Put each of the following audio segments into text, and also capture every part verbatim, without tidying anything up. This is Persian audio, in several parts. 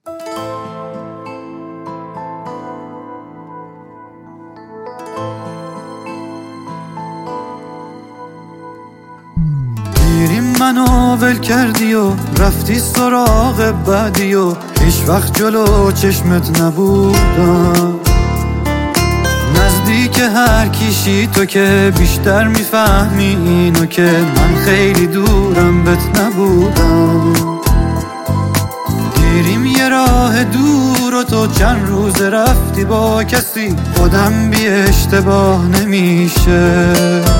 دیریم منو ول کردی و رفتی سراغ بعدی و هیچ وقت جلو چشمت نبودم. نزدیک هر کیشی تو که بیشتر میفهمی اینو که من خیلی دورم بهت نبودم. دیریم یه راه دور و تو چند روز رفتی با کسی، خودم بی اشتباه نمیشه.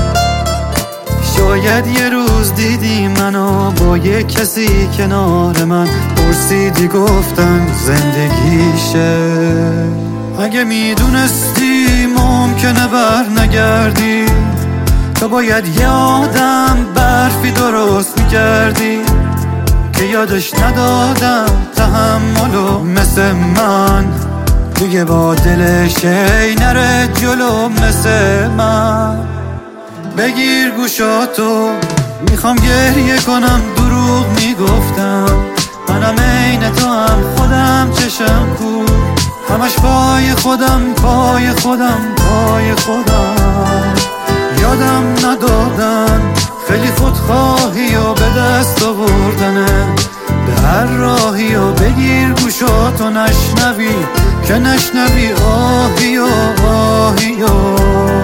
شاید یه روز دیدی منو با یه کسی کنار من، پرسیدی گفتم زندگیشه. اگه میدونستی ممکنه بر نگردی، تو باید یه آدم برفی درست میکردی که یادش ندادم تحملو مثل من دیگه با دلش ای نره جلو مثل من. بگیر گوشاتو میخوام گریه کنم، دروغ میگفتم منم عین تو هم خودم چشم کور، همش پای خودم پای خودم پای خودم. یادم ندادن خیلی خودخواهی و به دست آوردنه به هر راهی و بگیر گوشاتو نشنوی که نشنوی آهی و آهی و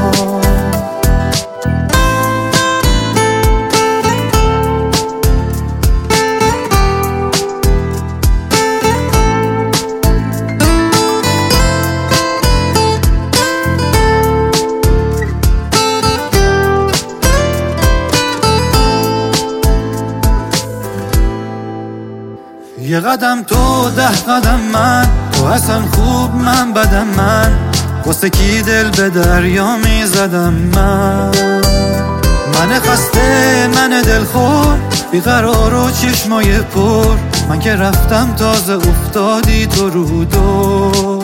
یه قدم تو ده قدم من، تو اصلا خوب من بدم من، واسه کی دل به دریا میزدم من. من خسته من دلخور بیقرار و چشمای پر، من که رفتم تازه افتادی تو رو دو.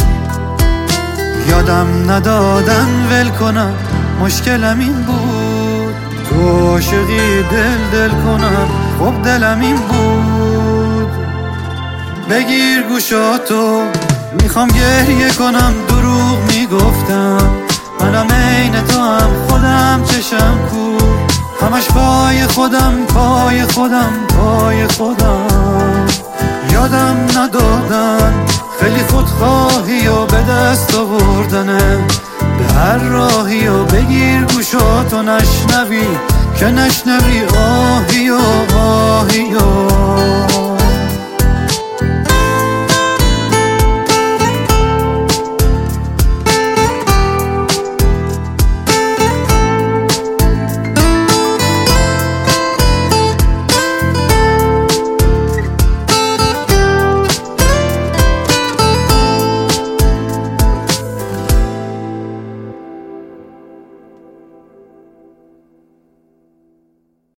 یادم ندادن ول کنم مشکلم این بود، تو عاشقی دل دل کنم خب دلم این بود. بگیر گوشاتو میخوام گریه کنم، دروغ میگفتم منم عین تو هم خودم چشم کور، همش پای خودم پای خودم پای خودم. یادم ندادن خیلی خودخواهی و به دست آوردنه به هر راهی و بگیر گوشاتو نشنوی که نشنوی آهی و آهی و